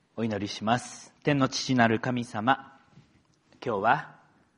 お祈りします。天の父なる神様、今日は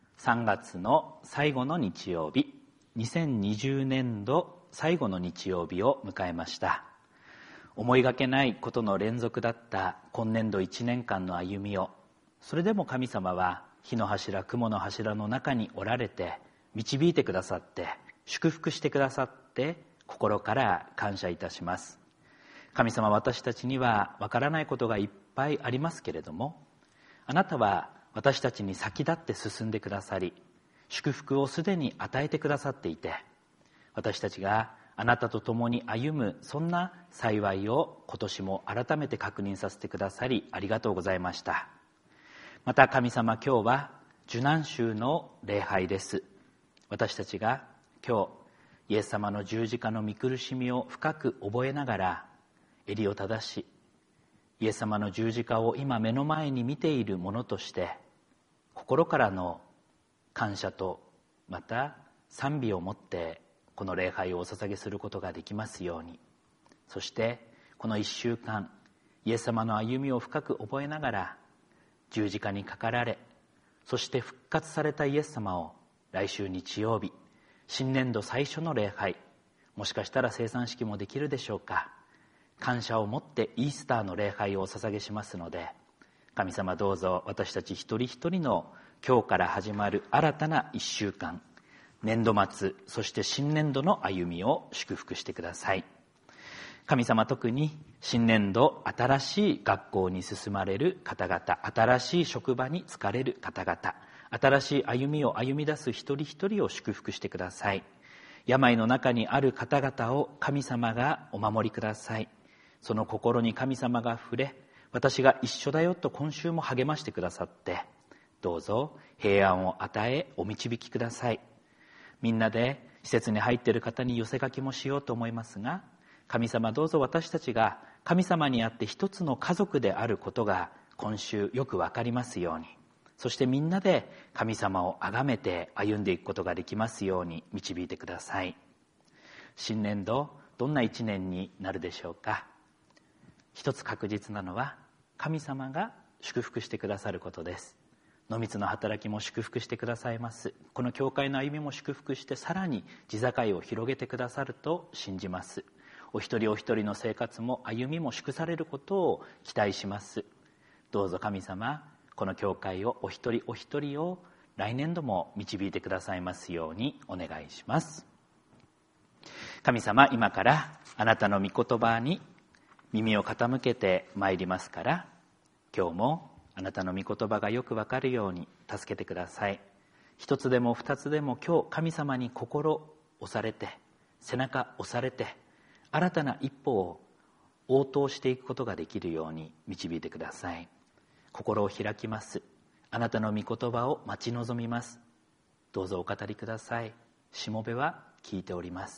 3月の最後の日曜日、2020年度最後の日曜日を迎えました。思いがけないことの連続だった今年度1年間の歩みを、それでも神様は火の柱、雲の柱の中におられて導いてくださって、祝福してくださって心から感謝いたします。神様、私たちにはわからないことがいっぱいありますけれども、あなたは私たちに先立って進んでくださり、祝福をすでに与えてくださっていて、私たちがあなたと共に歩むそんな幸いを今年も改めて確認させてくださり、ありがとうございました。また神様、今日は受難週の礼拝です。私たちが今日イエス様の十字架の御苦しみを深く覚えながら、襟を正し、イエス様の十字架を今目の前に見ている者として、心からの感謝とまた賛美を持ってこの礼拝をお捧げすることができますように。そしてこの1週間、イエス様の歩みを深く覚えながら、十字架にかかられ、そして復活されたイエス様を来週日曜日、新年度最初の礼拝、もしかしたら生産式もできるでしょうか、感謝を持ってイースターの礼拝をお捧げしますので、神様、どうぞ私たち一人一人の今日から始まる新たな1週間、年度末、そして新年度の歩みを祝福してください。神様、特に新年度新しい学校に進まれる方々、新しい職場に就かれる方々、新しい歩みを歩み出す一人一人を祝福してください。病の中にある方々を神様がお守りください。その心に神様が触れ、私が一緒だよと今週も励ましてくださって、どうぞ平安を与えお導きください。みんなで施設に入っている方に寄せ書きもしようと思いますが、神様、どうぞ私たちが神様にあって一つの家族であることが今週よくわかりますように、そしてみんなで神様を崇めて歩んでいくことができますように導いてください。新年度、どんな一年になるでしょうか。一つ確実なのは、神様が祝福してくださることです。野光の働きも祝福してくださいます。この教会の歩みも祝福して、さらに地境を広げてくださると信じます。お一人お一人の生活も歩みも祝されることを期待します。どうぞ神様、この教会をお一人お一人を来年度も導いてくださいますようにお願いします。神様、今からあなたの御言葉に耳を傾けてまいりますから、今日もあなたの御言葉がよくわかるように助けてください。一つでも二つでも今日神様に心押されて、背中押されて、新たな一歩を応答していくことができるように導いてください。心を開きます。あなたの御言葉を待ち望みます。どうぞお語りください。しもべは聞いております。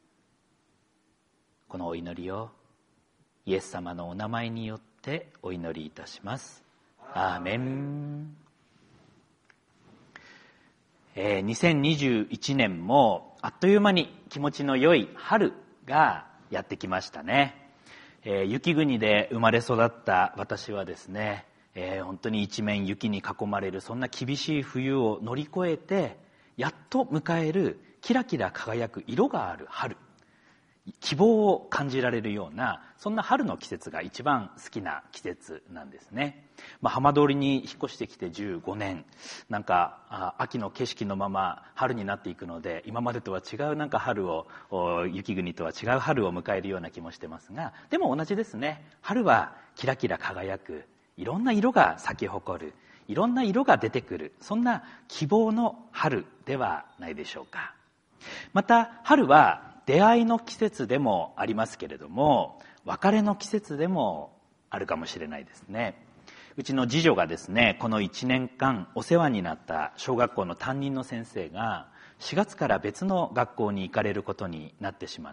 このお祈りをイエス様のお名前によってお祈りいたします。アーメン。2021年もあっという間に気持ちの良い春がやってきましたね。雪国で生まれ育った私はですね、本当に一面雪に囲まれるそんな厳しい冬を乗り越えて、やっと迎えるキラキラ輝く色がある春、希望を感じられるような、そんな春の季節が一番好きな季節なんですね。浜通りに引っ越してきて15年、なんか秋の景色のまま春になっていくので、今までとは違うなんか春を、雪国とは違う春を迎えるような気もしてますが、でも同じですね。春はキラキラ輝く、いろんな色が咲き誇る、いろんな色が出てくる、そんな希望の春ではないでしょうか。また春は出会いの季節でもありますけれども、別れの季節でもあるかもしれないですね。うちの次女がですね、この1年間お世話になった小学校の担任の先生が4月から別の学校に行かれることになってしまって、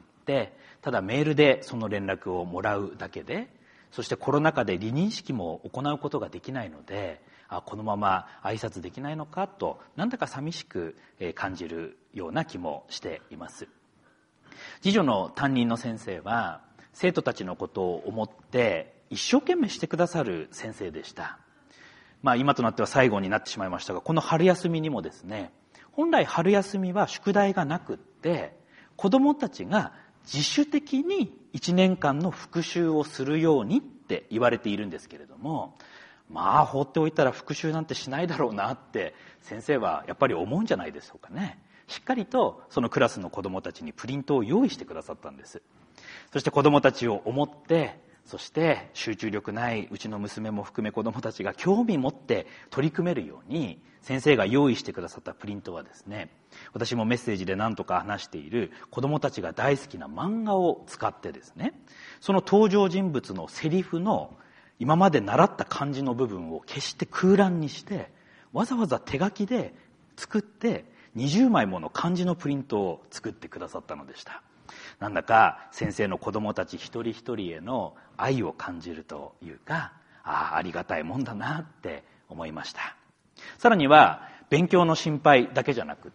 ただメールでその連絡をもらうだけで、そしてコロナ禍で離任式も行うことができないので、このまま挨拶できないのかと、なんだか寂しく感じるような気もしています。次女の担任の先生は生徒たちのことを思って一生懸命してくださる先生でした。今となっては最後になってしまいましたが、この春休みにもですね、本来春休みは宿題がなくって、子どもたちが自主的に1年間の復習をするようにって言われているんですけれども、放っておいたら復習なんてしないだろうなって先生はやっぱり思うんじゃないでしょうかね。しっかりとそのクラスの子どもたちにプリントを用意してくださったんです。そして子どもたちを思って、そして集中力ないうちの娘も含め子どもたちが興味持って取り組めるように先生が用意してくださったプリントはですね、私もメッセージで何とか話している子どもたちが大好きな漫画を使ってですね、その登場人物のセリフの今まで習った漢字の部分を決して空欄にして、わざわざ手書きで作って20枚もの漢字のプリントを作ってくださったのでした。なんだか先生の子どもたち一人一人への愛を感じるというか、ありがたいもんだなって思いました。さらには勉強の心配だけじゃなくって、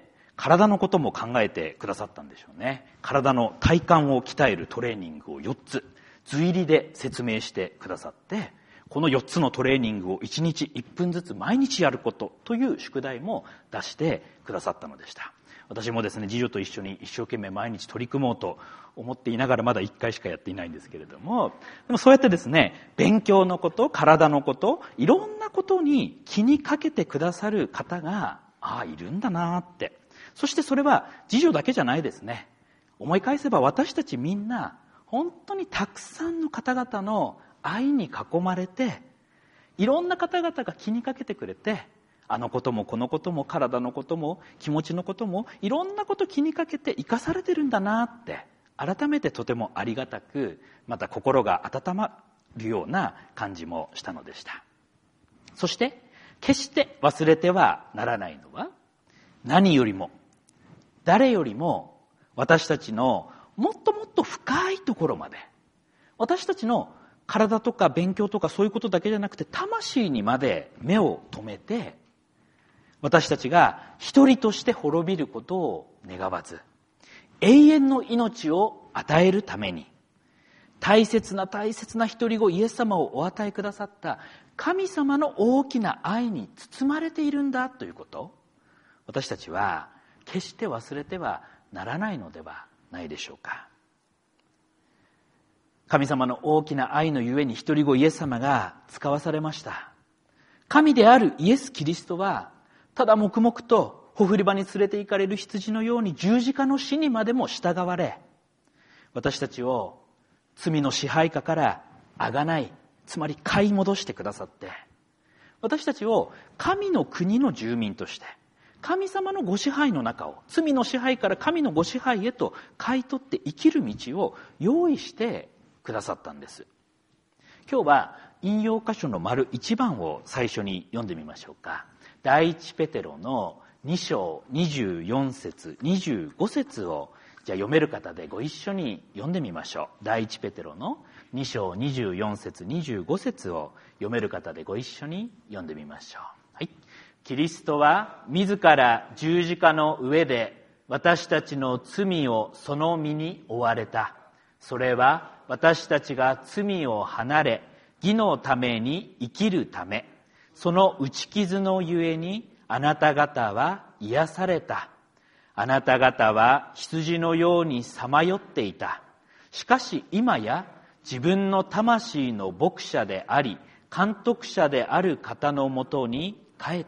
体のことも考えてくださったんでしょうね。体の体幹を鍛えるトレーニングを4つ随入りで説明してくださって、この4つのトレーニングを1日1分ずつ毎日やることという宿題も出してくださったのでした。私もですね、次女と一緒に一生懸命毎日取り組もうと思っていながらまだ1回しかやっていないんですけれども、でもそうやってですね、勉強のこと、体のこと、いろんなことに気にかけてくださる方がいるんだなって。そしてそれは次女だけじゃないですね。思い返せば私たちみんな本当にたくさんの方々の愛に囲まれて、いろんな方々が気にかけてくれて、あのこともこのことも体のことも気持ちのこともいろんなこと気にかけて生かされてるんだなって改めてとてもありがたく、また心が温まるような感じもしたのでした。そして決して忘れてはならないのは、何よりも誰よりも私たちのもっともっと深いところまで、私たちの体とか勉強とかそういうことだけじゃなくて魂にまで目を留めて、私たちが一人として滅びることを願わず、永遠の命を与えるために大切な大切な一人子イエス様をお与えくださった神様の大きな愛に包まれているんだということ、私たちは決して忘れてはならないのではないでしょうか。神様の大きな愛のゆえに一人子イエス様が使わされました。神であるイエス・キリストはただ黙々とほふり場に連れて行かれる羊のように十字架の死にまでも従われ、私たちを罪の支配下からあがない、つまり買い戻してくださって、私たちを神の国の住民として神様のご支配の中を、罪の支配から神のご支配へと買い取って生きる道を用意してくださったんです。今日は引用箇所の丸1番を最初に読んでみましょうか。第一ペテロの2章24節25節をじゃあ読める方でご一緒に読んでみましょう。第一ペテロの2章24節25節を読める方でご一緒に読んでみましょう。はい。キリストは自ら十字架の上で私たちの罪をその身に負われた。それは私たちが罪を離れ義のために生きるため、その打ち傷のゆえにあなた方は癒された。あなた方は羊のようにさまよっていた。しかし今や自分の魂の牧者であり監督者である方のもとに帰った。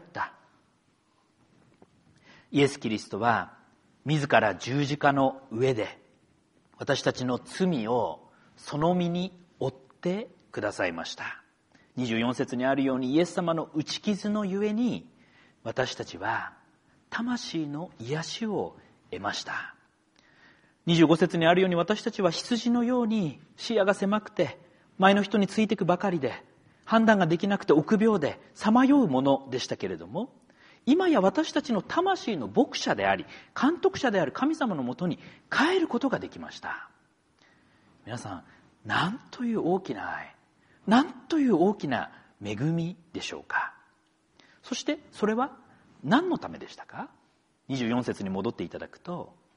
イエス・キリストは自ら十字架の上で私たちの罪をその身に負ってくださいました。24節にあるようにイエス様の打ち傷のゆえに私たちは魂の癒しを得ました。25節にあるように私たちは羊のように視野が狭くて前の人についていくばかりで判断ができなくて臆病でさまようものでしたけれども、今や私たちの魂の牧者であり監督者である神様のもとに帰ることができました。皆さん、なんという大きな愛、なんという大きな恵みでしょうか。そしてそれは何のためでしたか。24節に戻っていただくと、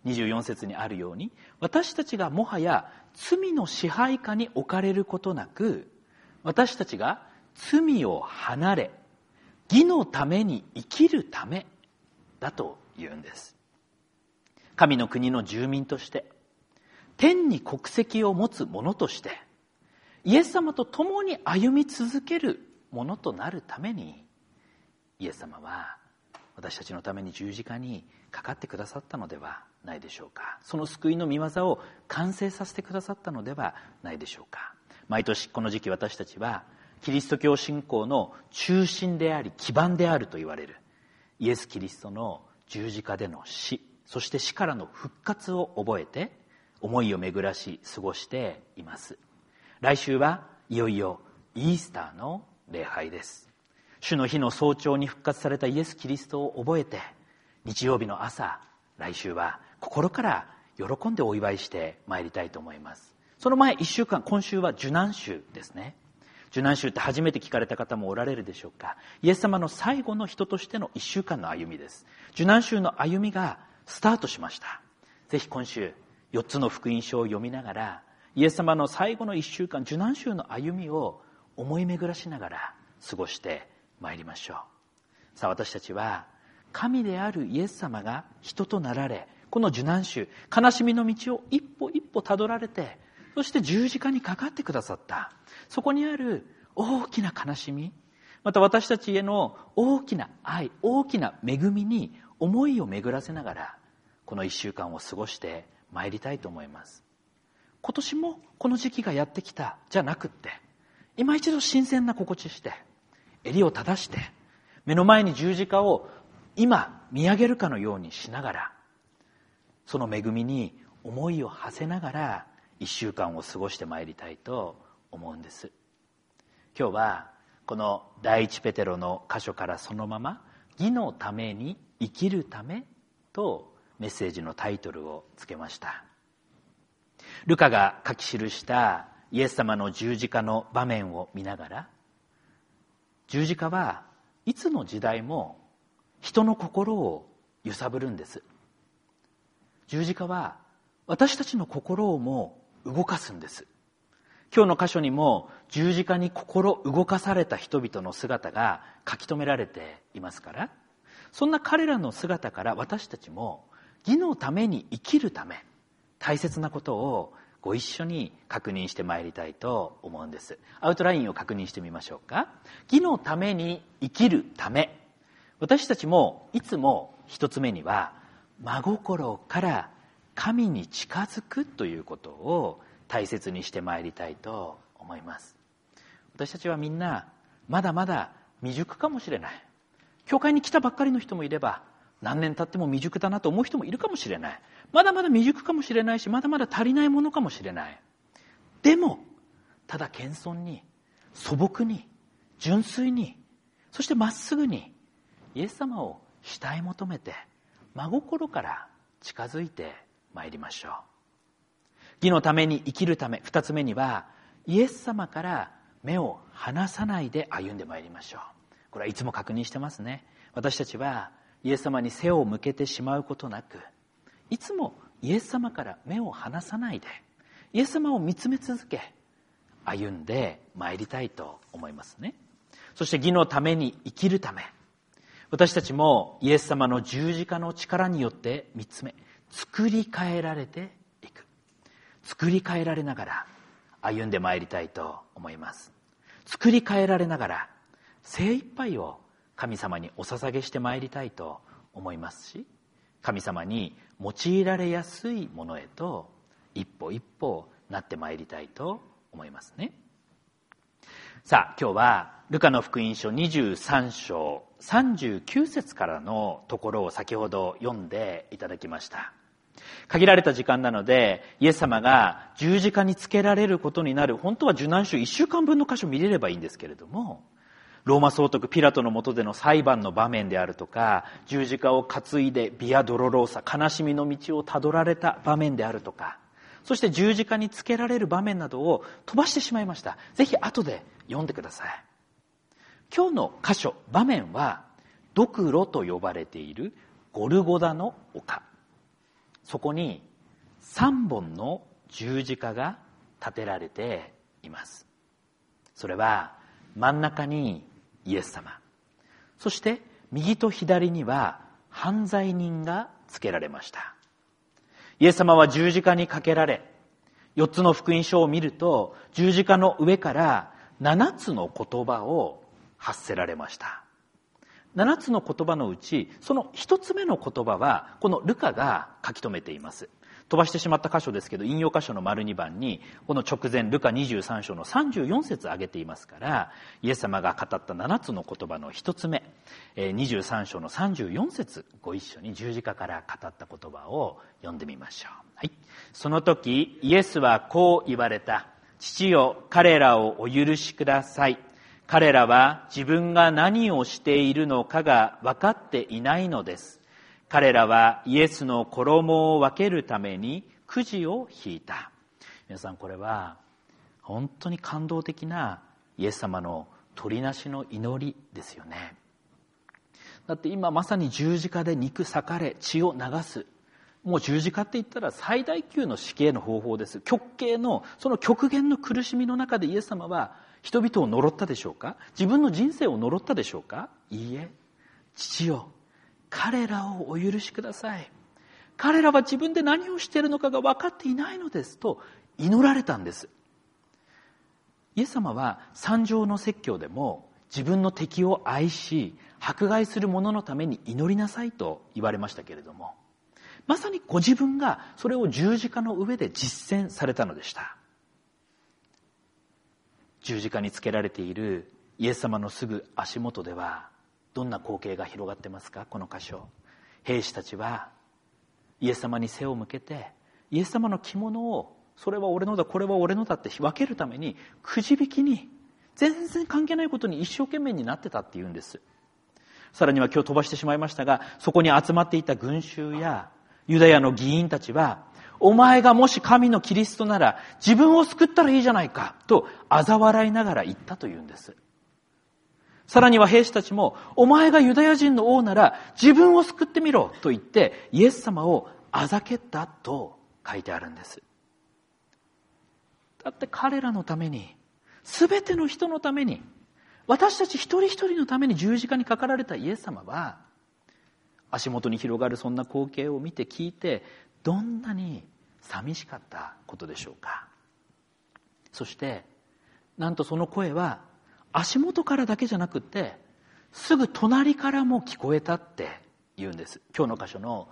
24節にあるように、私たちがもはや罪の支配下に置かれることなく、私たちが罪を離れ、義のために生きるためだと言うんです。神の国の住民として、天に国籍を持つ者として、イエス様と共に歩み続けるものとなるために、イエス様は私たちのために十字架にかかってくださったのではないでしょうか。その救いの御業を完成させてくださったのではないでしょうか。毎年この時期、私たちはキリスト教信仰の中心であり基盤であると言われるイエス・キリストの十字架での死、そして死からの復活を覚えて思いを巡らし過ごしています。来週はいよいよイースターの礼拝です。主の日の早朝に復活されたイエス・キリストを覚えて、日曜日の朝、来週は心から喜んでお祝いしてまいりたいと思います。その前1週間、今週は受難週ですね。受難週って初めて聞かれた方もおられるでしょうか。イエス様の最後の人としての1週間の歩みです。受難週の歩みがスタートしました。ぜひ今週4つの福音書を読みながら、イエス様の最後の1週間、受難週の歩みを思い巡らしながら過ごしてまいりましょう。さあ、私たちは神であるイエス様が人となられ、この受難週、悲しみの道を一歩一歩たどられて、そして十字架にかかってくださった、そこにある大きな悲しみ、また私たちへの大きな愛、大きな恵みに思いを巡らせながら、この1週間を過ごしてまいりたいと思います。今年もこの時期がやってきたじゃなくって、今一度新鮮な心地して、襟を正して、目の前に十字架を今見上げるかのようにしながら、その恵みに思いを馳せながら1週間を過ごしてまいりたいと思うんです。今日はこの第一ペテロの箇所からそのまま、義のために生きるためとメッセージのタイトルをつけました。ルカが書き記したイエス様の十字架の場面を見ながら、十字架はいつの時代も人の心を揺さぶるんです。十字架は私たちの心をも動かすんです。今日の箇所にも十字架に心動かされた人々の姿が書き留められていますから、そんな彼らの姿から私たちも義のために生きるため、大切なことをご一緒に確認してまいりたいと思うんです。アウトラインを確認してみましょうか。義のために生きるため、私たちもいつも一つ目には真心から神に近づくということを大切にしてまいりたいと思います。私たちはみんなまだまだ未熟かもしれない。教会に来たばっかりの人もいれば、何年経っても未熟だなと思う人もいるかもしれない。まだまだ未熟かもしれないし、まだまだ足りないものかもしれない。でもただ謙遜に、素朴に、純粋に、そしてまっすぐにイエス様を慕い求めて、真心から近づいてまいりましょう。義のために生きるため、二つ目にはイエス様から目を離さないで歩んでまいりましょう。これはいつも確認してますね。私たちはイエス様に背を向けてしまうことなく、いつもイエス様から目を離さないで、イエス様を見つめ続け、歩んでまいりたいと思いますね。そして義のために生きるため、私たちもイエス様の十字架の力によって見つめ、作り変えられていく。作り変えられながら歩んでまいりたいと思います。作り変えられながら精一杯を神様にお捧げしてまいりたいと思いますし、神様に用いられやすいものへと一歩一歩なってまいりたいと思いますね。さあ、今日はルカの福音書23章39節からのところを先ほど読んでいただきました。限られた時間なので、イエス様が十字架につけられることになる、本当は受難週1週間分の箇所見れればいいんですけれども、ローマ総督ピラトの下での裁判の場面であるとか、十字架を担いでビアドロローサ、悲しみの道をたどられた場面であるとか、そして十字架につけられる場面などを飛ばしてしまいました。ぜひ後で読んでください。今日の箇所、場面はドクロと呼ばれているゴルゴダの丘。 そこに3本の十字架が立てられています。それは真ん中にイエス様、そして右と左には犯罪人がつけられました。イエス様は十字架にかけられ、4つの福音書を見ると十字架の上から7つの言葉を発せられました。7つの言葉のうちその1つ目の言葉はこのルカが書き留めています。飛ばしてしまった箇所ですけど、引用箇所の丸2番にこの直前ルカ23章の34節挙げていますから、イエス様が語った7つの言葉の1つ目、23章の34節、ご一緒に十字架から語った言葉を読んでみましょう。はい。その時イエスはこう言われた。父よ、彼らをお許しください。彼らは自分が何をしているのかが分かっていないのです。彼らはイエスの衣を分けるためにくじを引いた。皆さん、これは本当に感動的なイエス様の取りなしの祈りですよね。だって今まさに十字架で肉裂かれ血を流す、もう十字架って言ったら最大級の死刑の方法です。極刑のその極限の苦しみの中でイエス様は人々を呪ったでしょうか？自分の人生を呪ったでしょうか？いいえ。父よ、彼らをお許しください。彼らは自分で何をしているのかが分かっていないのですと祈られたんです。イエス様は三条の説教でも自分の敵を愛し迫害する者のために祈りなさいと言われましたけれども、まさにご自分がそれを十字架の上で実践されたのでした。十字架につけられているイエス様のすぐ足元ではどんな光景が広がってますか？この箇所、兵士たちはイエス様に背を向けてイエス様の着物を、それは俺のだこれは俺のだって分けるためにくじ引きに、全然関係ないことに一生懸命になってたっていうんです。さらには今日飛ばしてしまいましたが、そこに集まっていた群衆やユダヤの議員たちは、お前がもし神のキリストなら自分を救ったらいいじゃないかと嘲笑いながら言ったというんです。さらには兵士たちも、お前がユダヤ人の王なら自分を救ってみろと言ってイエス様をあざけったと書いてあるんです。だって彼らのために、すべての人のために、私たち一人一人のために十字架にかかられたイエス様は、足元に広がるそんな光景を見て聞いて、どんなに寂しかったことでしょうか。そしてなんとその声は足元からだけじゃなくってすぐ隣からも聞こえたって言うんです。今日の箇所の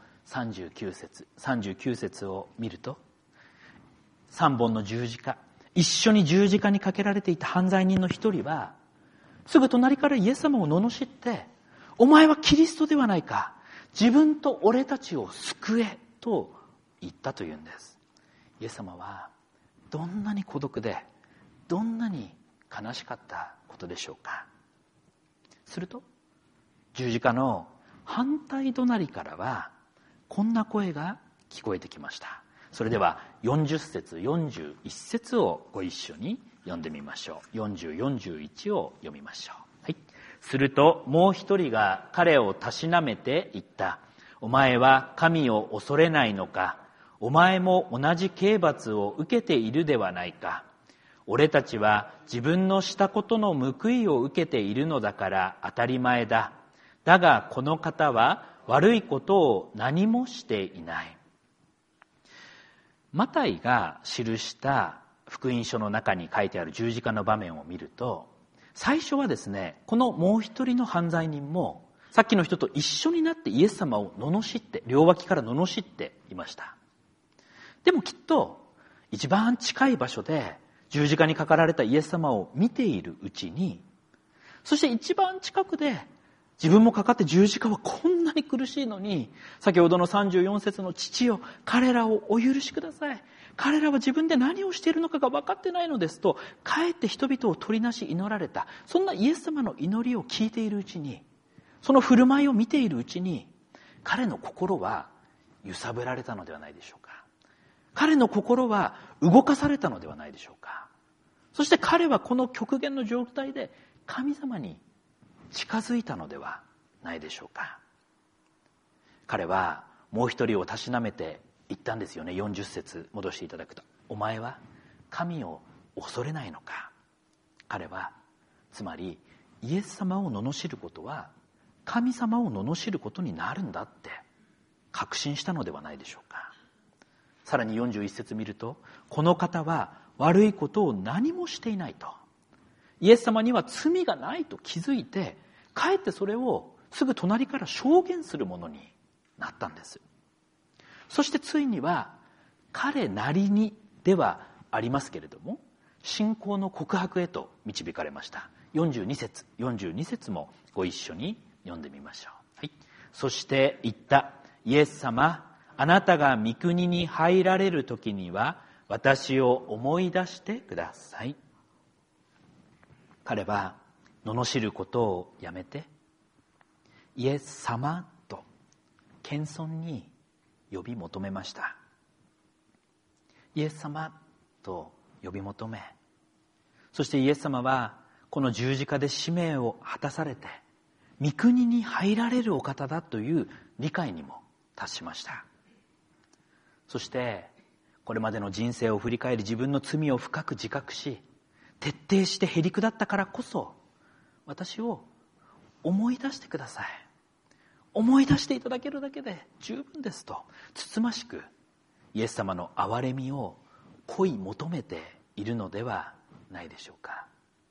39節を見ると、3本の十字架、一緒に十字架にかけられていた犯罪人の一人はすぐ隣からイエス様を罵って、お前はキリストではないか、自分と俺たちを救えと言ったというんです。イエス様はどんなに孤独でどんなに悲しかったことでしょうか。すると十字架の反対隣からはこんな声が聞こえてきました。それでは40節41節をご一緒に読んでみましょう。40、41を読みましょう。はい。するともう一人が彼をたしなめて言った。お前は神を恐れないのか。お前も同じ刑罰を受けているではないか。俺たちは自分のしたことの報いを受けているのだから当たり前だ。だがこの方は悪いことを何もしていない。マタイが記した福音書の中に書いてある十字架の場面を見ると、最初はですね、このもう一人の犯罪人もさっきの人と一緒になってイエス様を罵って、両脇から罵っていました。でもきっと一番近い場所で十字架にかかられたイエス様を見ているうちに、そして一番近くで自分もかかって十字架はこんなに苦しいのに、先ほどの34節の父よ、彼らをお許しください。彼らは自分で何をしているのかが分かってないのですと、かえって人々を取りなし祈られた。そんなイエス様の祈りを聞いているうちに、その振る舞いを見ているうちに、彼の心は揺さぶられたのではないでしょうか。彼の心は動かされたのではないでしょうか。そして彼はこの極限の状態で神様に近づいたのではないでしょうか。彼はもう一人をたしなめて言ったんですよね。40節戻していただくと、お前は神を恐れないのか。彼はつまりイエス様を罵ることは神様を罵ることになるんだって確信したのではないでしょうか。さらに41節見ると、この方は悪いことを何もしていないと、イエス様には罪がないと気づいて、かえってそれをすぐ隣から証言するものになったんです。そしてついには彼なりにではありますけれども、信仰の告白へと導かれました。42節もご一緒に読んでみましょう。はい。そして言った。イエス様、あなたが御国に入られる時には私を思い出してください。彼は罵ることをやめて、イエス様と謙遜に呼び求めました。イエス様と呼び求め、そしてイエス様はこの十字架で使命を果たされて御国に入られるお方だという理解にも達しました。そしてこれまでの人生を振り返り、自分の罪を深く自覚し、徹底してへりくだったからこそ、私を思い出してください、思い出していただけるだけで十分ですと、つつましくイエス様の憐れみを恋求めているのではないでしょうか。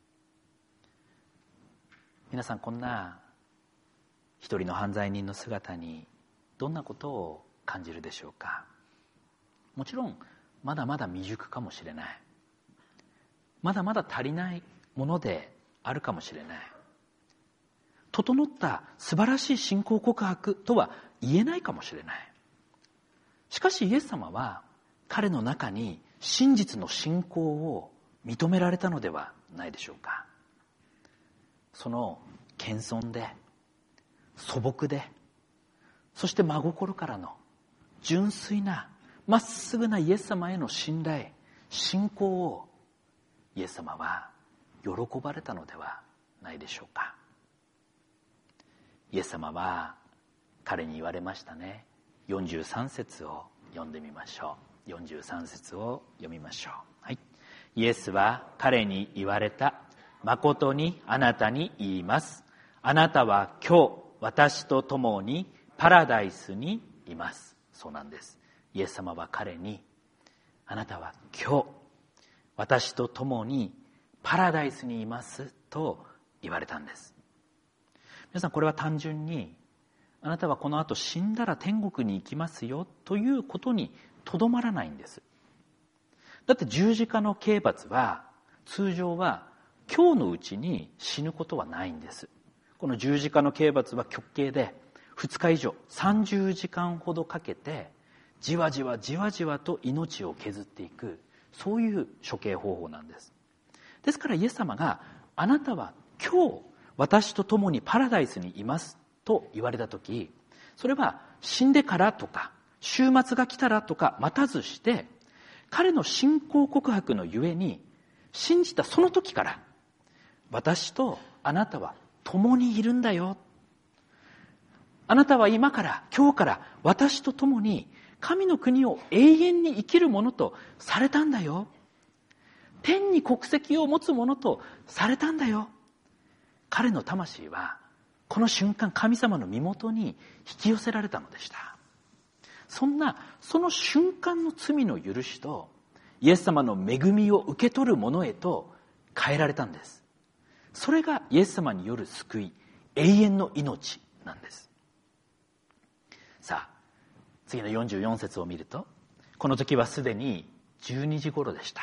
皆さん、こんな一人の犯罪人の姿にどんなことを感じるでしょうか。もちろんまだまだ未熟かもしれない、まだまだ足りないものであるかもしれない、整った素晴らしい信仰告白とは言えないかもしれない。しかしイエス様は彼の中に真実の信仰を認められたのではないでしょうか。その謙遜で素朴で、そして真心からの純粋なまっすぐなイエス様への信頼、信仰をイエス様は喜ばれたのではないでしょうか。イエス様は彼に言われましたね。43節を読んでみましょう。43節を読みましょう。はい。イエスは彼に言われた。誠にあなたに言います。あなたは今日私と共にパラダイスにいます。そうなんです。イエス様は彼に、あなたは今日私と共にパラダイスにいますと言われたんです。皆さん、これは単純にあなたはこの後死んだら天国に行きますよということにとどまらないんです。だって十字架の刑罰は通常は今日のうちに死ぬことはないんです。この十字架の刑罰は極刑で2日以上30時間ほどかけてじわじわじわじわと命を削っていく、そういう処刑方法なんです。ですからイエス様が、あなたは今日私と共にパラダイスにいますと言われたとき、それは死んでからとか終末が来たらとか待たずして、彼の信仰告白のゆえに信じたその時から、私とあなたは共にいるんだよ、あなたは今から今日から私と共に神の国を永遠に生きるものとされたんだよ、天に国籍を持つものとされたんだよ。彼の魂はこの瞬間神様の身元に引き寄せられたのでした。その瞬間の罪の許しとイエス様の恵みを受け取るものへと変えられたんです。それがイエス様による救い、永遠の命なんです。さあ、次の44節を見ると、この時はすでに12時頃でした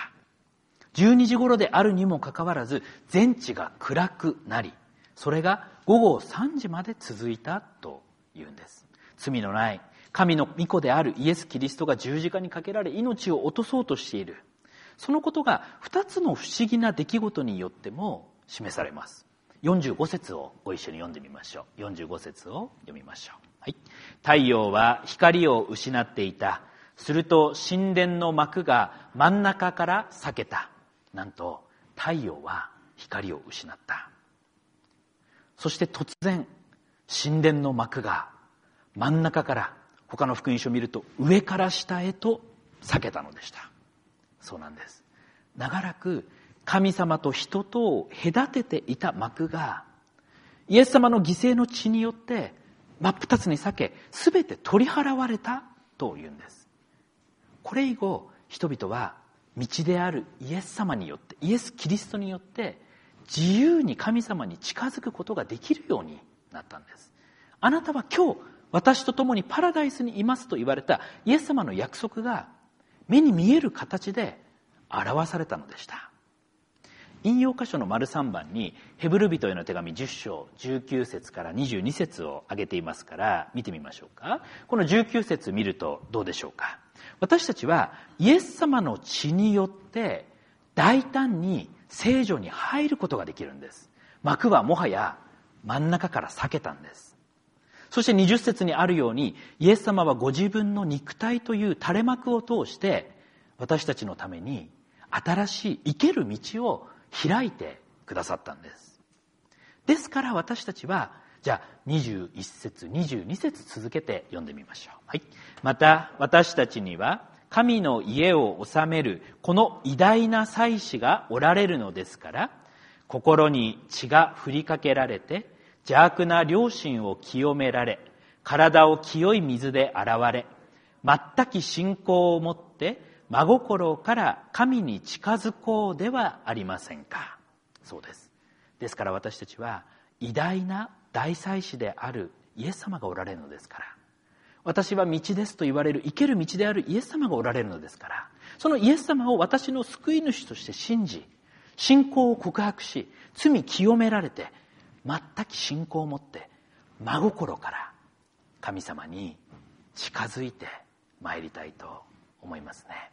。12時頃であるにもかかわらず全地が暗くなり、それが午後3時まで続いたというんです。罪のない神の御子であるイエス・キリストが十字架にかけられ命を落とそうとしている、そのことが2つの不思議な出来事によっても示されます。45節をご一緒に読んでみましょう。45節を読みましょう。はい。太陽は光を失っていた。すると神殿の幕が真ん中から裂けた。なんと太陽は光を失った。そして突然神殿の幕が真ん中から他の福音書を見ると上から下へと裂けたのでした。そうなんです。長らく神様と人とを隔てていた幕がイエス様の犠牲の血によって真っ二つに裂け、すべて取り払われたというんです。これ以後人々は道であるイエス様によって、イエス・キリストによって自由に神様に近づくことができるようになったんです。あなたは今日私と共にパラダイスにいますと言われたイエス様の約束が目に見える形で表されたのでした。引用箇所の丸3番にヘブル人への手紙10章19節から22節を挙げていますから見てみましょうか。この19節見るとどうでしょうか。私たちはイエス様の血によって大胆に聖所に入ることができるんです。幕はもはや真ん中から裂けたんです。そして20節にあるようにイエス様はご自分の肉体という垂れ幕を通して私たちのために新しい生ける道を開いてくださったんです。ですから私たちはじゃあ21節22節続けて読んでみましょう。はい。また私たちには神の家を治めるこの偉大な祭司がおられるのですから、心に血が振りかけられて邪悪な良心を清められ、体を清い水で洗われ、全き信仰を持って真心から神に近づこうではありませんか。そうです。ですから私たちは偉大な大祭司であるイエス様がおられるのですから、私は道ですと言われる生ける道であるイエス様がおられるのですから、そのイエス様を私の救い主として信じ、信仰を告白し、罪清められて、全き信仰を持って真心から神様に近づいて参りたいと思いますね。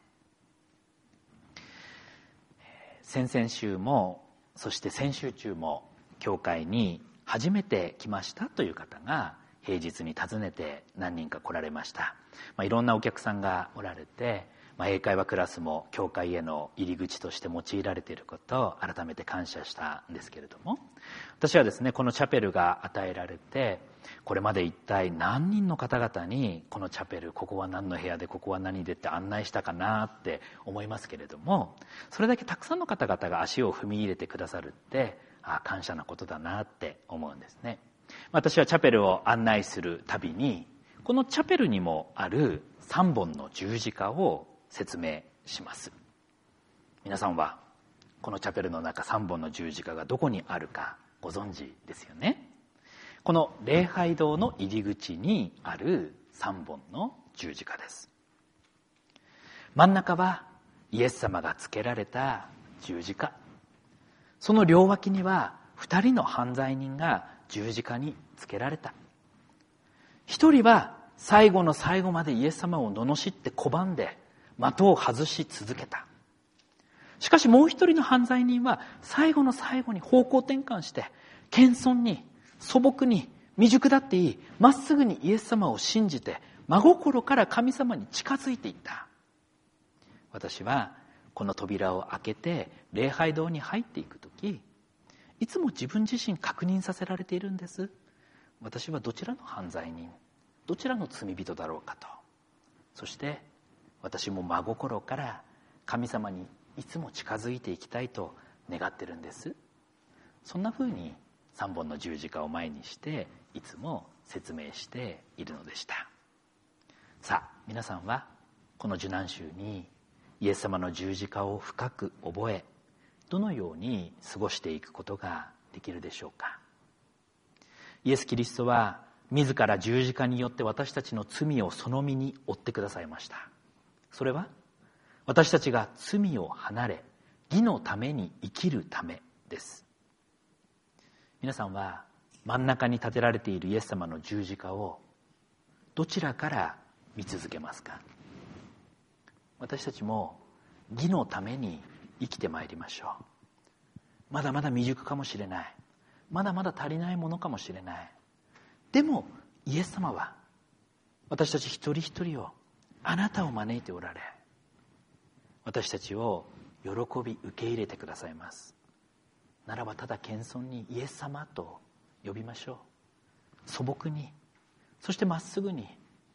先々週もそして先週中も教会に初めて来ましたという方が平日に訪ねて何人か来られました。いろんなお客さんがおられて、英会話クラスも教会への入り口として用いられていることを改めて感謝したんですけれども、私はですね、このチャペルが与えられて、これまで一体何人の方々にこのチャペル、ここは何の部屋でここは何でって案内したかなって思いますけれども、それだけたくさんの方々が足を踏み入れてくださるって感謝なことだなって思うんですね。私はチャペルを案内するたびにこのチャペルにもある3本の十字架を説明します。皆さんはこのチャペルの中3本の十字架がどこにあるかご存知ですよね。この礼拝堂の入り口にある3本の十字架です。真ん中はイエス様がつけられた十字架、その両脇には2人の犯罪人が十字架につけられた。1人は最後の最後までイエス様を罵って拒んで的を外し続けた。しかしもう一人の犯罪人は最後の最後に方向転換して謙遜に素朴に未熟だっていいまっすぐにイエス様を信じて真心から神様に近づいていった。私はこの扉を開けて礼拝堂に入っていくとき、いつも自分自身確認させられているんです。私はどちらの犯罪人、どちらの罪人だろうかと。そして私も真心から神様にいつも近づいていきたいと願ってるんです。そんなふうに3本の十字架を前にしていつも説明しているのでした。さあ皆さんはこの受難週にイエス様の十字架を深く覚え、どのように過ごしていくことができるでしょうか。イエス・キリストは自ら十字架によって私たちの罪をその身に負ってくださいました。それは私たちが罪を離れ義のために生きるためです。皆さんは真ん中に立てられているイエス様の十字架をどちらから見続けますか。私たちも義のために生きてまいりましょう。まだまだ未熟かもしれない、まだまだ足りないものかもしれない。でもイエス様は私たち一人一人を、あなたを招いておられ、私たちを喜び受け入れてくださいます。ならばただ謙遜にイエス様と呼びましょう。素朴に、そしてまっすぐに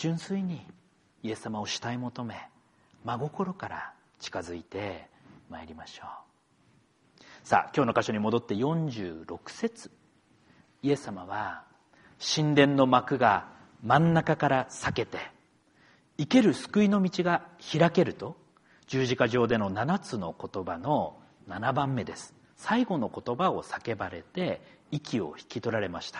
純粋にイエス様を慕い求め、真心から近づいてまいりましょう。さあ、今日の箇所に戻って46節。イエス様は神殿の幕が真ん中から裂けて、生ける救いの道が開けると、十字架上での7つの言葉の7番目です。最後の言葉を叫ばれて息を引き取られました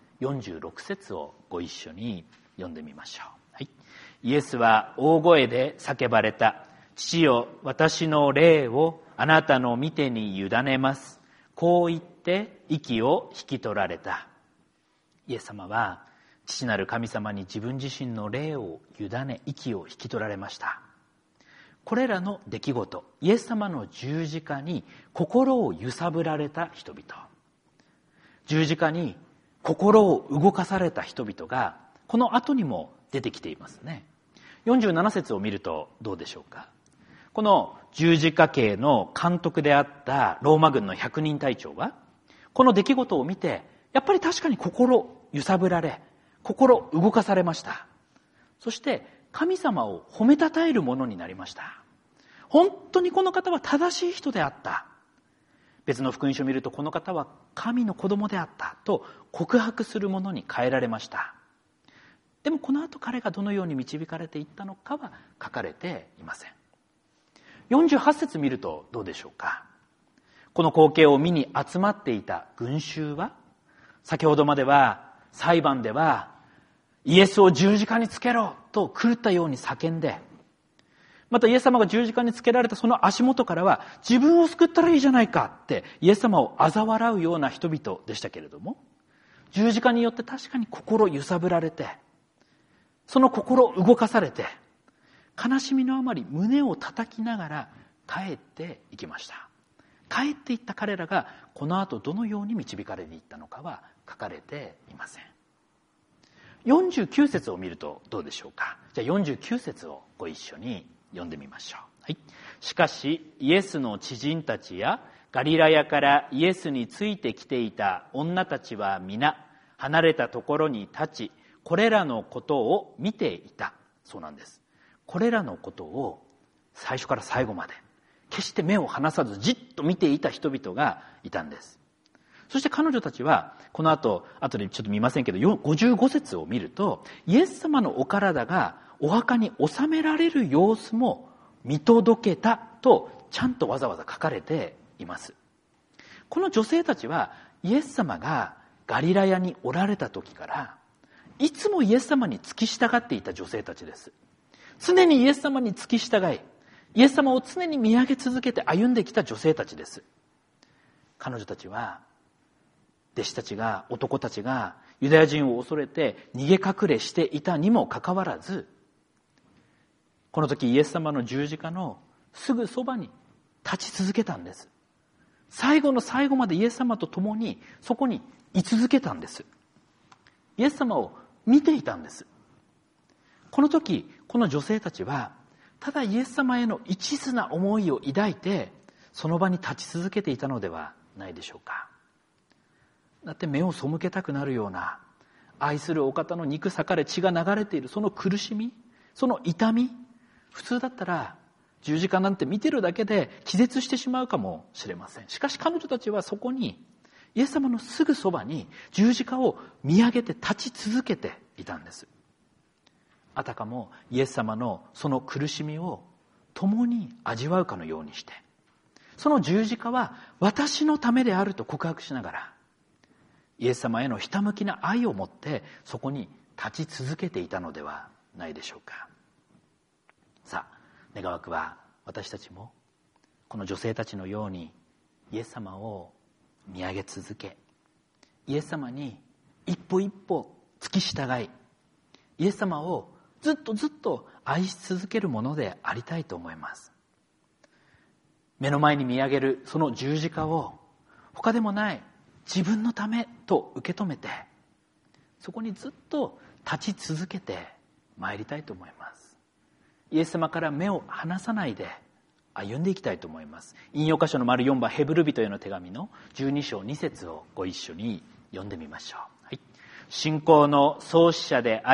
。46節をご一緒に読んでみましょう。はい、イエスは大声で叫ばれた。父よ、私の霊をあなたの御手に委ねます。こう言って息を引き取られた。イエス様は父なる神様に自分自身の霊を委ね、息を引き取られました。これらの出来事、イエス様の十字架に心を揺さぶられた人々、十字架に心を動かされた人々がこの後にも出てきていますね。47節を見るとどうでしょうか。この十字架刑の監督であったローマ軍の100人隊長は、この出来事を見てやっぱり確かに心揺さぶられ、心動かされました。そして神様を褒めたたえるものになりました。本当にこの方は正しい人であった。別の福音書を見ると、この方は神の子供であったと告白するものに変えられました。でもこの後彼がどのように導かれていったのかは書かれていません。48節見るとどうでしょうか。この光景を見に集まっていた群衆は、先ほどまでは裁判ではイエスを十字架につけろと狂ったように叫んで、またイエス様が十字架につけられたその足元からは、自分を救ったらいいじゃないかってイエス様を嘲笑うような人々でしたけれども、十字架によって確かに心揺さぶられて、その心を動かされて、悲しみのあまり胸を叩きながら帰っていきました。帰っていった彼らがこの後どのように導かれていったのかは書かれていません。49節を見るとどうでしょうか。じゃあ49節をご一緒に読んでみましょう。はい、しかしイエスの知人たちやガリラヤからイエスについてきていた女たちは皆離れたところに立ち、これらのことを見ていたそうなんです。これらのことを最初から最後まで決して目を離さずじっと見ていた人々がいたんです。そして彼女たちはこの後でちょっと見ませんけど、55節を見ると、イエス様のお体がお墓に納められる様子も見届けたとちゃんとわざわざ書かれています。この女性たちはイエス様がガリラヤにおられた時からいつもイエス様に付き従っていた女性たちです。常にイエス様に付き従い、イエス様を常に見上げ続けて歩んできた女性たちです。彼女たちは弟子たちが、男たちがユダヤ人を恐れて逃げ隠れしていたにもかかわらず、この時イエス様の十字架のすぐそばに立ち続けたんです。最後の最後までイエス様と共にそこに居続けたんです。イエス様を見ていたんです。この時この女性たちはただイエス様への一途な思いを抱いてその場に立ち続けていたのではないでしょうか。だって目を背けたくなるような、愛するお方の肉裂かれ血が流れているその苦しみ、その痛み、普通だったら十字架なんて見てるだけで気絶してしまうかもしれません。しかし彼女たちはそこにイエス様のすぐそばに十字架を見上げて立ち続けていたんです。あたかもイエス様のその苦しみを共に味わうかのようにして、その十字架は私のためであると告白しながら、イエス様へのひたむきな愛を持ってそこに立ち続けていたのではないでしょうか。さあ、願わくは私たちもこの女性たちのようにイエス様を見上げ続け、イエス様に一歩一歩付き従い、イエス様をずっとずっと愛し続けるものでありたいと思います。目の前に見上げるその十字架を他でもない自分のためと受け止めて、そこにずっと立ち続けて参りたいと思います。イエス様から目を離さないで歩んでいきたいと思います。引用箇所の丸4番ヘブル人への手紙の12章2節をご一緒に読んでみましょう。はい、信仰の創始者であり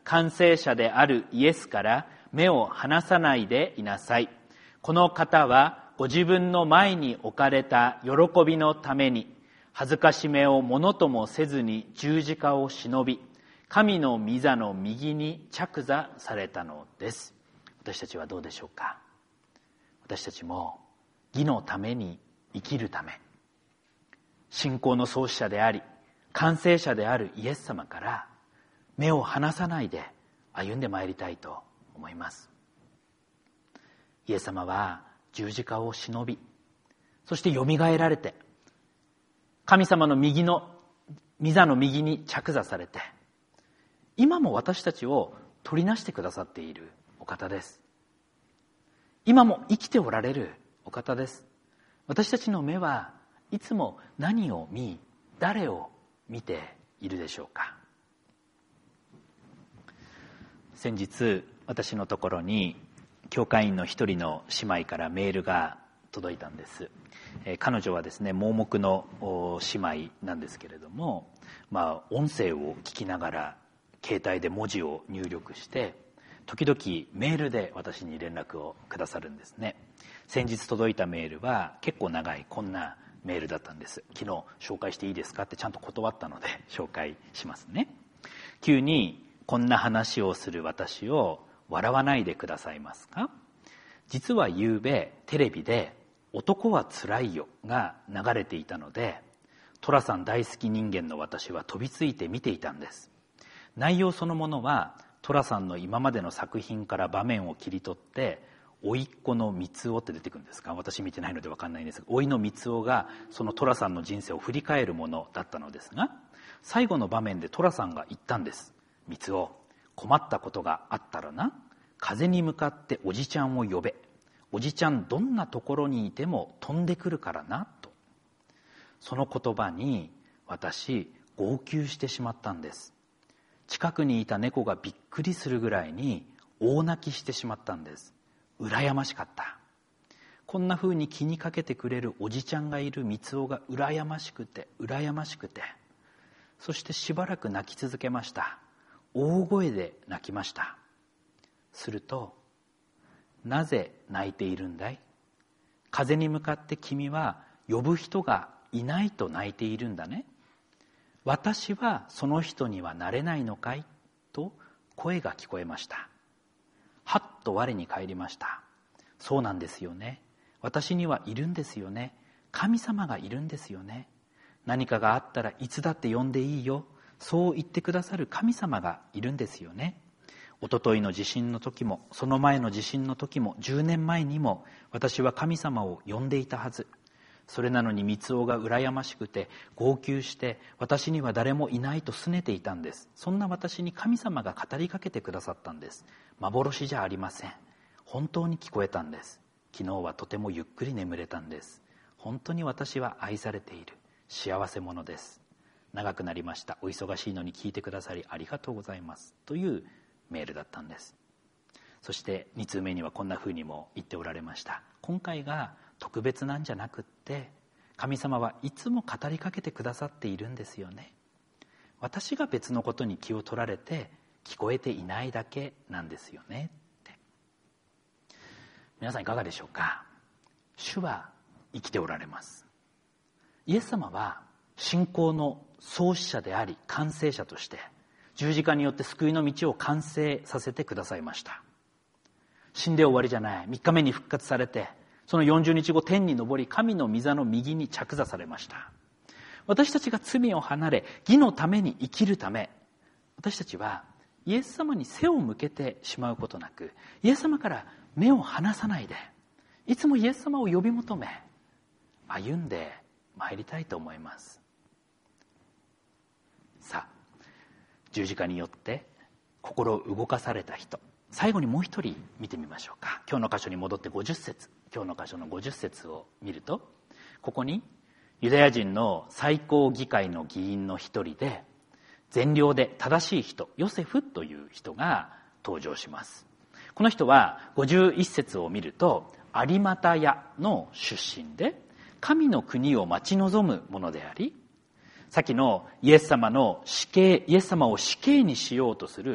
完成者であるイエスから目を離さないでいなさい。この方はご自分の前に置かれた喜びのために恥ずかしめをものともせずに十字架を忍び、神の御座の右に着座されたのです。私たちはどうでしょうか。私たちも義のために生きるため、信仰の創始者であり完成者であるイエス様から目を離さないで歩んでまいりたいと思います。イエス様は十字架を忍び、そしてよみがえられて、神様の右の御座の右に着座されて、今も私たちを取りなしてくださっているお方です。今も生きておられるお方です。私たちの目はいつも何を見、誰を見ているでしょうか。先日私のところに教会員の一人の姉妹からメールが届いたんです。彼女はですね、盲目の姉妹なんですけれども、音声を聞きながら携帯で文字を入力して時々メールで私に連絡をくださるんですね。先日届いたメールは結構長いこんなメールだったんです。昨日紹介していいですかってちゃんと断ったので紹介しますね。急にこんな話をする私を笑わないでくださいますか。実は昨べテレビで男はつらいよが流れていたので、寅さん大好き人間の私は飛びついて見ていたんです。内容そのものは寅さんの今までの作品から場面を切り取って、甥っ子の三男って出てくるんですか、私見てないので分かんないんですが、甥の三男がその寅さんの人生を振り返るものだったのですが、最後の場面で寅さんが言ったんです。三男、困ったことがあったらな、風に向かっておじちゃんを呼べ、おじちゃんどんなところにいても飛んでくるからなと。その言葉に私号泣してしまったんです。近くにいた猫がびっくりするぐらいに大泣きしてしまったんです。羨ましかった。こんな風に気にかけてくれるおじちゃんがいる三男が羨ましくて羨ましくて、そしてしばらく泣き続けました。大声で泣きました。すると、なぜ泣いているんだい？風に向かって君は呼ぶ人がいないと泣いているんだね。私はその人にはなれないのかい？と声が聞こえました。はっと我に返りました。そうなんですよね。私にはいるんですよね。神様がいるんですよね。何かがあったらいつだって呼んでいいよ。そう言ってくださる神様がいるんですよね。一昨日の地震の時も、その前の地震の時も、10年前にも私は神様を呼んでいたはず。それなのに三男が羨ましくて号泣して、私には誰もいないと拗ねていたんです。そんな私に神様が語りかけてくださったんです。幻じゃありません。本当に聞こえたんです。昨日はとてもゆっくり眠れたんです。本当に私は愛されている幸せ者です。長くなりました。お忙しいのに聞いてくださりありがとうございます。というメールだったんです。そして2通目にはこんなふうにも言っておられました。今回が特別なんじゃなくって、神様はいつも語りかけてくださっているんですよね。私が別のことに気を取られて聞こえていないだけなんですよねって。皆さんいかがでしょうか。主は生きておられます。イエス様は信仰の創始者であり完成者として十字架によって救いの道を完成させてくださいました。死んで終わりじゃない。3日目に復活されて、その40日後天に昇り、神の御座の右に着座されました。私たちが罪を離れ義のために生きるため、私たちはイエス様に背を向けてしまうことなく、イエス様から目を離さないで、いつもイエス様を呼び求め歩んで参りたいと思います。さあ、十字架によって心を動かされた人、最後にもう一人見てみましょうか。今日の箇所に戻って50節、今日の箇所の50節を見ると、ここにユダヤ人の最高議会の議員の一人で、善良で正しい人、ヨセフという人が登場します。この人は51節を見ると、有股屋の出身で、神の国を待ち望むものであり、さっきのイエス様を死刑にしようとする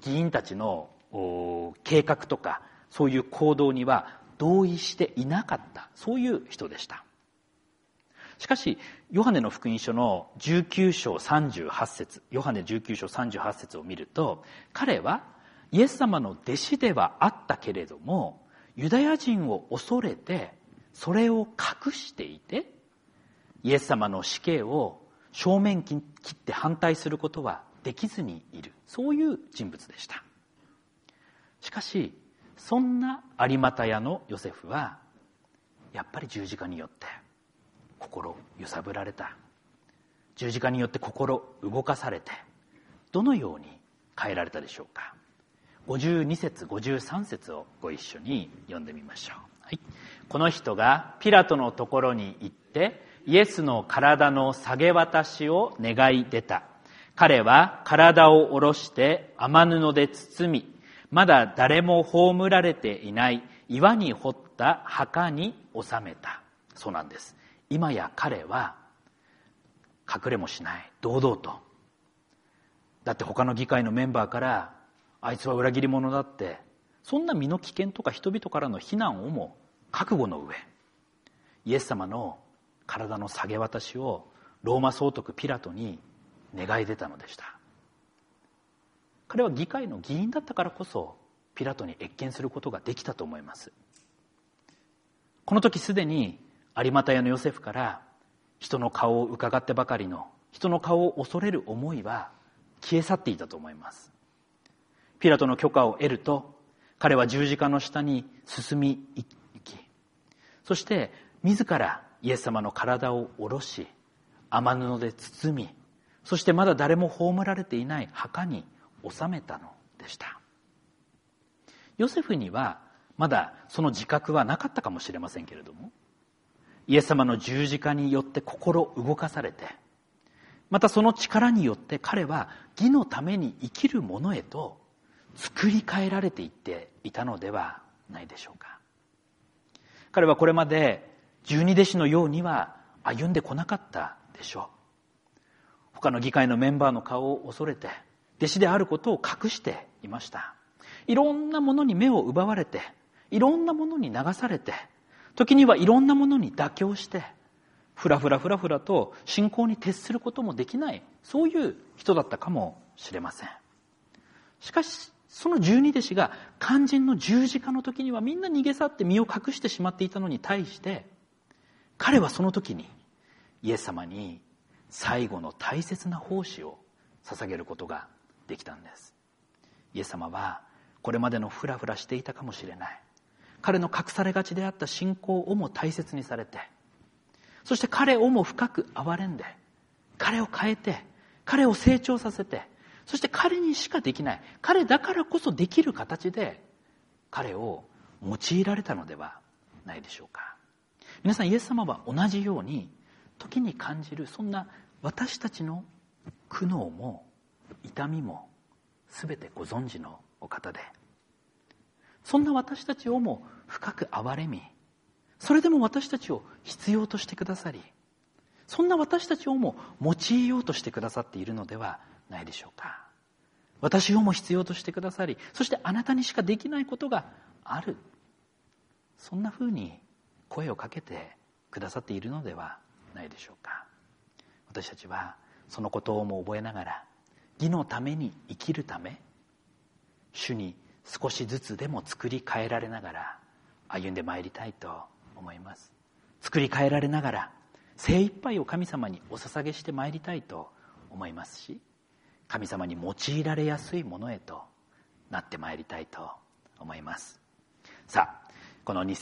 議員たちの計画とかそういう行動には同意していなかった、そういう人でした。しかしヨハネの福音書の19章38節、ヨハネ19章38節を見ると、彼はイエス様の弟子ではあったけれども、ユダヤ人を恐れてそれを隠していて、イエス様の死刑を正面切って反対することはできずにいる、そういう人物でした。しかしそんな有股屋のヨセフはやっぱり十字架によって心揺さぶられた。十字架によって心動かされて、どのように変えられたでしょうか。52節53節をご一緒に読んでみましょう。はい、この人がピラトのところに行ってイエスの体の下げ渡しを願い出た。彼は体を下ろして雨布で包み、まだ誰も葬られていない岩に掘った墓に収めた。そうなんです。今や彼は隠れもしない、堂々と。だって他の議会のメンバーからあいつは裏切り者だって、そんな身の危険とか人々からの非難をも覚悟の上、イエス様の体の下げ渡しをローマ総督ピラトに願い出たのでした。彼は議会の議員だったからこそピラトに謁見することができたと思います。この時すでに有股屋のヨセフから人の顔を伺ってばかりの、人の顔を恐れる思いは消え去っていたと思います。ピラトの許可を得ると、彼は十字架の下に進み行き、そして自らイエス様の体を下ろし、雨布で包み、そしてまだ誰も葬られていない墓に収めたのでした。ヨセフにはまだその自覚はなかったかもしれませんけれども、イエス様の十字架によって心動かされて、またその力によって彼は義のために生きるものへと作り変えられていっていたのではないでしょうか。彼はこれまで十二弟子のようには歩んでこなかったでしょう。他の議会のメンバーの顔を恐れて弟子であることを隠していました。いろんなものに目を奪われて、いろんなものに流されて、時にはいろんなものに妥協して、ふらふらと信仰に徹することもできない、そういう人だったかもしれません。しかしその十二弟子が肝心の十字架の時にはみんな逃げ去って身を隠してしまっていたのに対して、彼はその時にイエス様に最後の大切な奉仕を捧げることができたんです。イエス様はこれまでのフラフラしていたかもしれない、彼の隠されがちであった信仰をも大切にされて、そして彼をも深く憐れんで、彼を変えて、彼を成長させて、そして彼にしかできない、彼だからこそできる形で彼を用いられたのではないでしょうか。皆さん、イエス様は同じように時に感じるそんな私たちの苦悩も痛みも全てご存知のお方で、そんな私たちをも深く憐れみ、それでも私たちを必要としてくださり、そんな私たちをも用いようとしてくださっているのではないでしょうか。私をも必要としてくださり、そしてあなたにしかできないことがある、そんなふうに声をかけてくださっているのではないでしょうか。私たちはそのことをも覚えながら、義のために生きるため、主に少しずつでも作り変えられながら歩んでまいりたいと思います。作り変えられながら精一杯を神様にお捧げしてまいりたいと思いますし、神様に用いられやすいものへとなってまいりたいと思います。さあ、この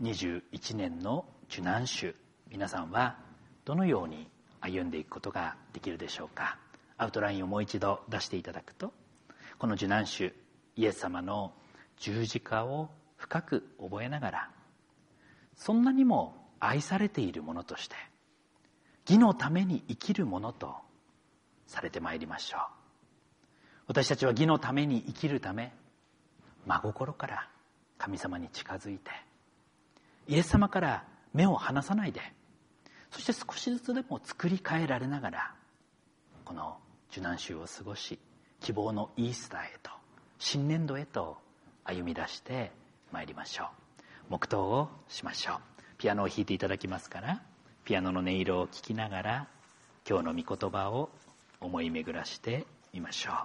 2021年の受難週、皆さんはどのように歩んでいくことができるでしょうか。アウトラインをもう一度出していただくと、この受難週、イエス様の十字架を深く覚えながら、そんなにも愛されているものとして、義のために生きるものとされてまいりましょう。私たちは義のために生きるため、真心から神様に近づいて、イエス様から目を離さないで、そして少しずつでも作り変えられながら、この受難週を過ごし、希望のイースターへと新年度へと歩み出してまいりましょう。黙祷をしましょう。ピアノを弾いていただきますから、ピアノの音色を聞きながら今日の御言葉を思い巡らしてみましょう。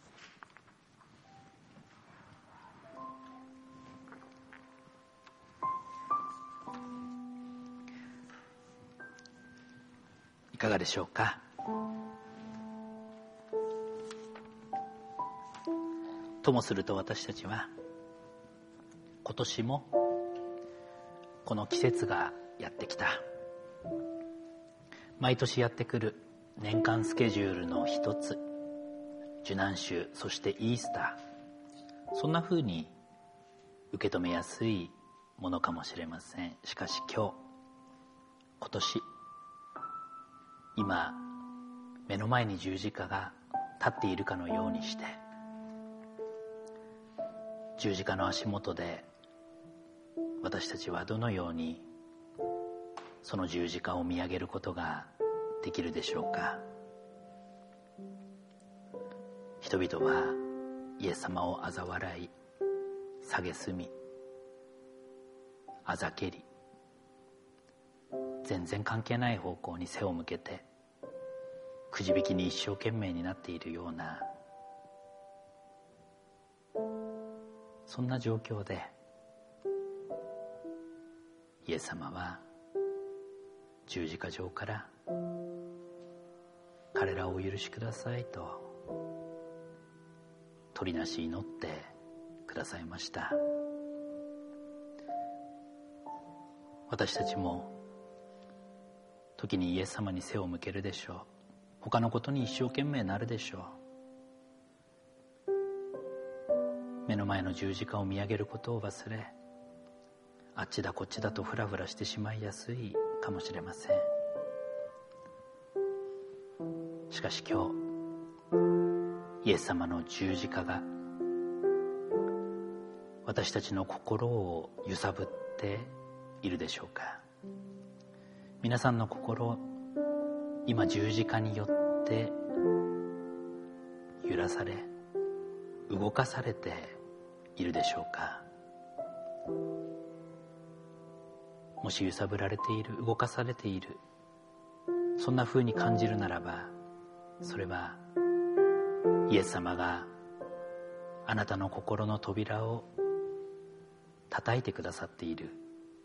いかがでしょうか。ともすると私たちは今年もこの季節がやってきた。毎年やってくる年間スケジュールの一つ、受難週、そしてイースター、そんな風に受け止めやすいものかもしれません。しかし今年今目の前に十字架が立っているかのようにして、十字架の足元で私たちはどのようにその十字架を見上げることができるでしょうか。人々はイエス様を嘲笑い、蔑み、あざけり、全然関係ない方向に背を向けてくじ引きに一生懸命になっているような、そんな状況でイエス様は十字架上から彼らをお許しくださいと取りなし祈ってくださいました。私たちも時にイエス様に背を向けるでしょう。他のことに一生懸命なるでしょう。目の前の十字架を見上げることを忘れ、あっちだこっちだとフラフラしてしまいやすいかもしれません。しかし今日、イエス様の十字架が私たちの心を揺さぶっているでしょうか。皆さんの心、今十字架によって揺らされ、動かされているでしょうか。もし揺さぶられている、動かされている、そんな風に感じるならば、それはイエス様があなたの心の扉を叩いてくださっている。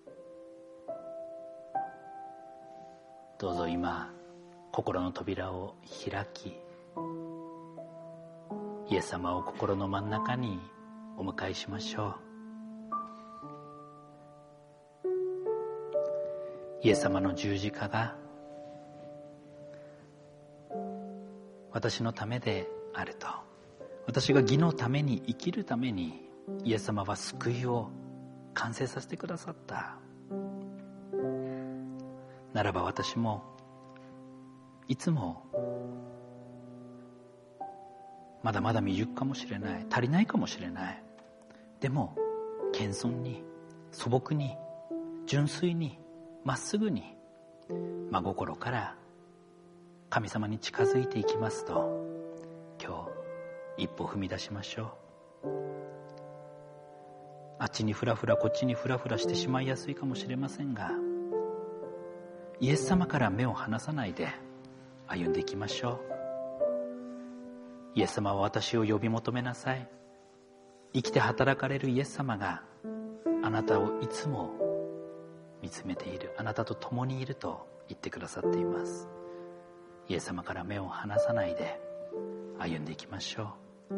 どうぞ今心の扉を開き、イエス様を心の真ん中にお迎えしましょう。イエス様の十字架が私のためであると、私が義のために生きるためにイエス様は救いを完成させてくださった。ならば私もいつもまだまだ未熟かもしれない、足りないかもしれない。でも謙遜に、素朴に、純粋に、まっすぐに、真心から神様に近づいていきますと、今日一歩踏み出しましょう。あっちにフラフラ、こっちにフラフラしてしまいやすいかもしれませんが、イエス様から目を離さないで歩んでいきましょう。イエス様は私を呼び求めなさい。生きて働かれるイエス様があなたをいつも見つめている、あなたと共にいると言ってくださっています。イエス様から目を離さないで歩んでいきましょう。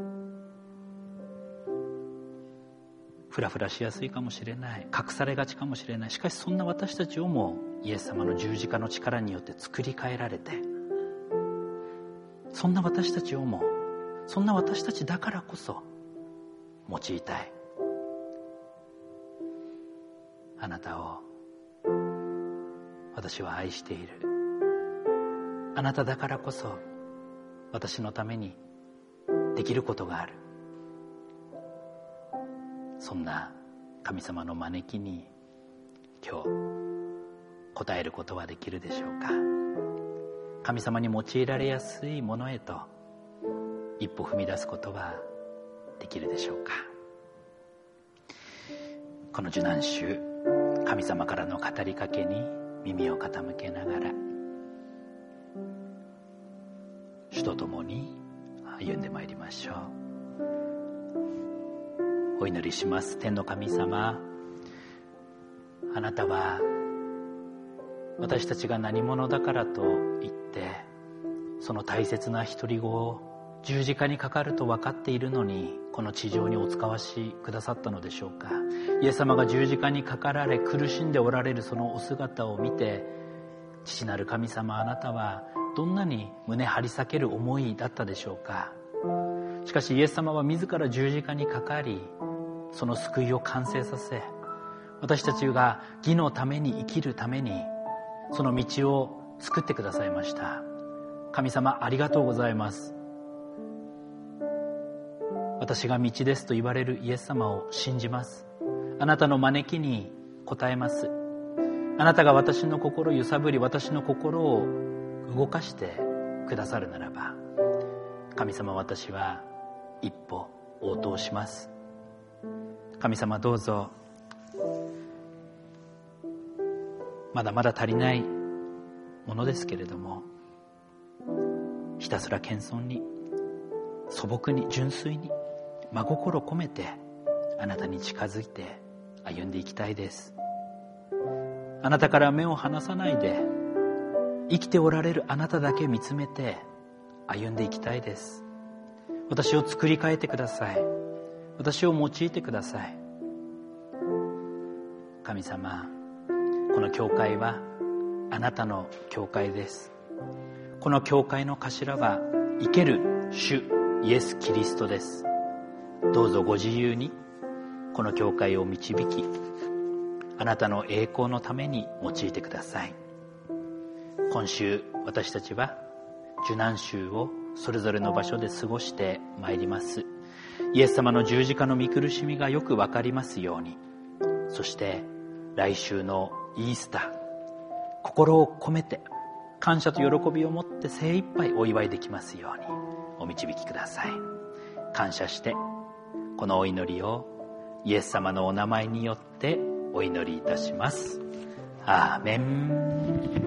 フラフラしやすいかもしれない、隠されがちかもしれない。しかしそんな私たちをもイエス様の十字架の力によって作り変えられて、そんな私たちをも、そんな私たちだからこそ用いたい。あなたを私は愛している。あなただからこそ私のためにできることがある。そんな神様の招きに今日応えることはできるでしょうか。神様に用いられやすいものへと一歩踏み出すことはできるでしょうか。この受難週、神様からの語りかけに耳を傾けながら、主と共に歩んでまいりましょう。お祈りします。天の神様、あなたは私たちが何者だからと言って、その大切な独り子を十字架にかかると分かっているのに、この地上にお使わしくださったのでしょうか。イエス様が十字架にかかられ苦しんでおられるそのお姿を見て、父なる神様、あなたはどんなに胸張り裂ける思いだったでしょうか。しかしイエス様は自ら十字架にかかり、その救いを完成させ、私たちが義のために生きるためにその道を作ってくださいました。神様、ありがとうございます。私が道ですと言われるイエス様を信じます。あなたの招きに応えます。あなたが私の心を揺さぶり、私の心を動かしてくださるならば、神様、私は一歩応答します。神様、どうぞまだまだ足りないものですけれども、ひたすら謙遜に、素朴に、純粋に、真心込めてあなたに近づいて歩んでいきたいです。あなたから目を離さないで、生きておられるあなただけ見つめて歩んでいきたいです。私を作り変えてください。私を用いてください。神様、この教会はあなたの教会です。この教会の頭は生ける主イエス・キリストです。どうぞご自由にこの教会を導き、あなたの栄光のために用いてください。今週私たちは受難週をそれぞれの場所で過ごしてまいります。イエス様の十字架の御苦しみがよくわかりますように、そして来週のイースター、心を込めて感謝と喜びを持って精一杯お祝いできますようにお導きください。感謝してこのお祈りをイエス様のお名前によってお祈りいたします。アーメン。